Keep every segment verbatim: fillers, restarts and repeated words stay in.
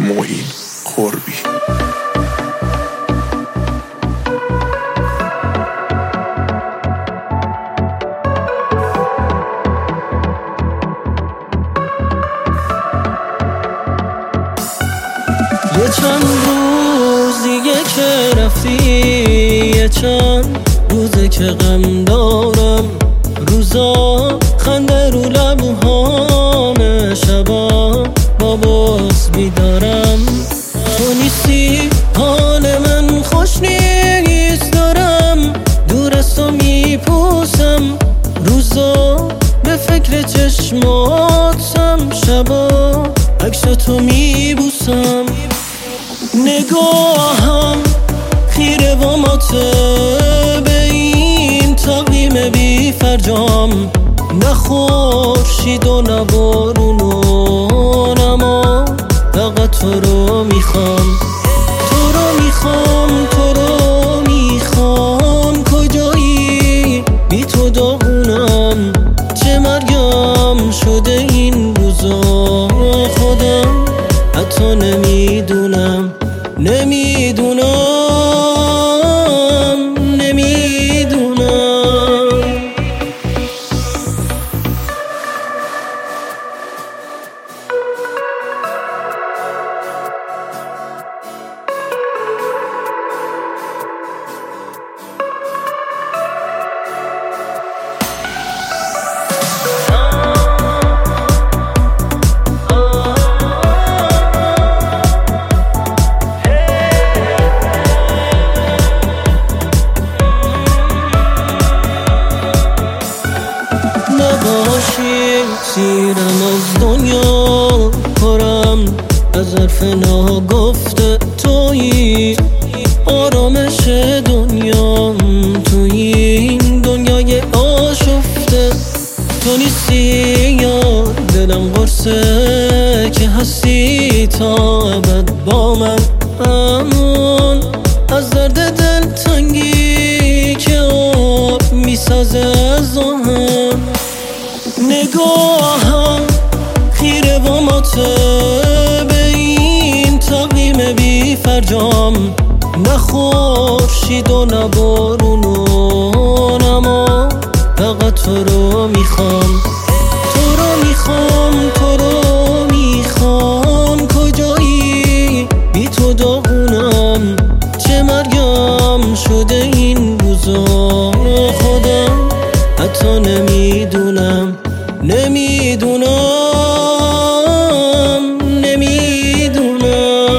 معین قربی. یه چند روز دیگه که رفتی، یه چند روزه که غم دارم، روزا خنده رو لبوهامه، شبا با باز بیدارم. تو نیستی حال من خوش نیست، دارم دور از تو میپوسم، روزا به فکر چشماتم، شبا عکس تو میبوسم. نگاهم خیره و ماته به این تقویم بی فرجام، نه خورشید و نه بارون و نما، فقط تو رو میخوام، تو رو میخوام، تو رو میخوام. کجایی بی تو داغونم، چه مرگم شده این روزا، خودم حتی نمیدونم، نمیدونم، نمیدونم. نباشی سیرم از دنیا، پرم از حرف ناگفته، تویی آرامش دنیام، توی این دنیای آشفته. تو نیستی یا دلم قرصه که هستی تا ابد با من، امون از درد دل تنگی که آب میسازه از آهم. نگاهم خیره و ماته به این تقویم بی فرجام، نه خورشید و نه بارون و نما، فقط تو رو میخوام، تو رو میخوام، تو رو میخوام. کجایی بی تو داغونم، چه مرگم شده این روزا، خودم حتی نمیدونم، نمیدونم، نمیدونم.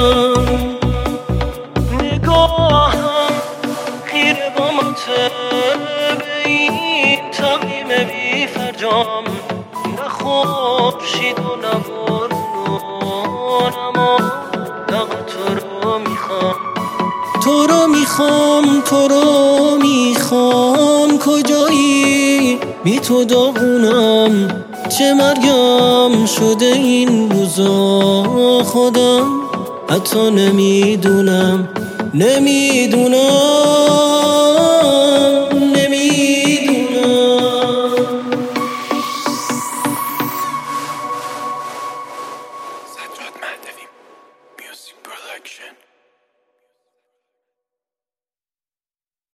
نگاهم خیره با ماته به این تقویم بی فرجام، نه خورشید و نه بارون و نما، فقط تو رو میخوام، تو رو میخوام، تو رو میخوام. کجایی بی تو داغونم، چه مرگم شده این روزا، خودم حتی نمیدونم، نمیدونم.